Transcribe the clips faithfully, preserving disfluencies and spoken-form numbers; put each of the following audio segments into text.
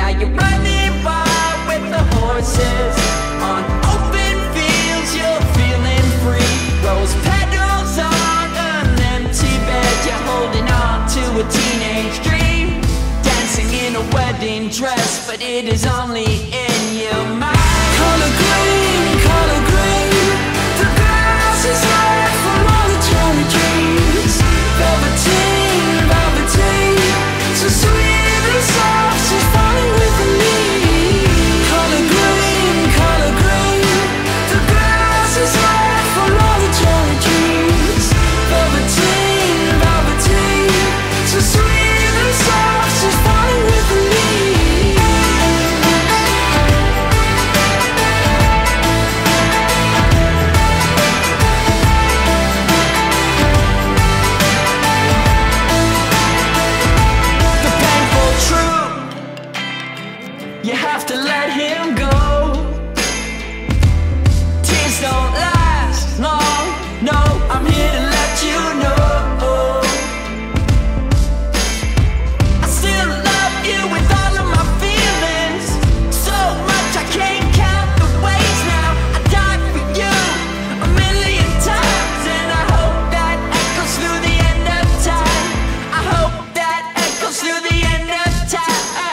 Now you're running wild with the horses. On open fields you're feeling free. Rose petals on an empty bed. You're holding on to a teenage dream. Dancing in a wedding dress, but it is only in your mind. Color green, color green. The grass is red from all the cherry trees. Velveteen, velveteen. So sweet and soft, she's falling with me. Color green, color green. The grass is red from all the cherry trees. Velveteen, velveteen. So sweet and soft, she's falling with me. You have to let him go. Tears don't last long. No, I'm here to let you know I still love you with all of my feelings. So much I can't count the ways now I died for you a million times. And I hope that echoes through the end of time. I hope that echoes through the end of time.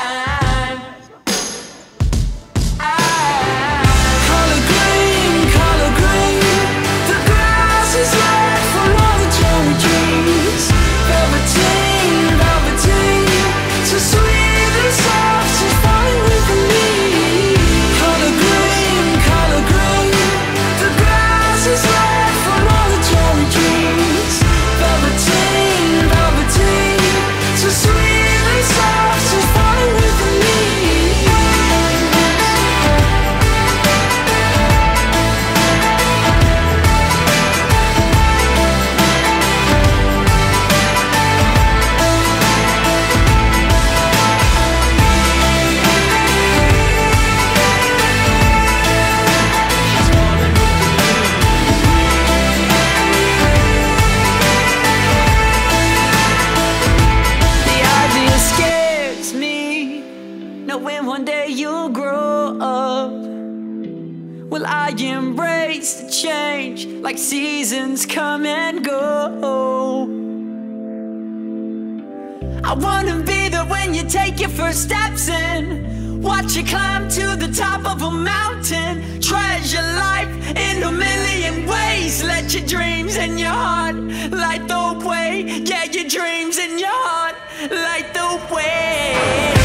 Knowing one day you'll grow up. Will I embrace the change like seasons come and go? I wanna be there when you take your first steps in. Watch you climb to the top of a mountain. Treasure life in a million ways. Let your dreams in your heart light the way. Yeah, your dreams in your heart light the way.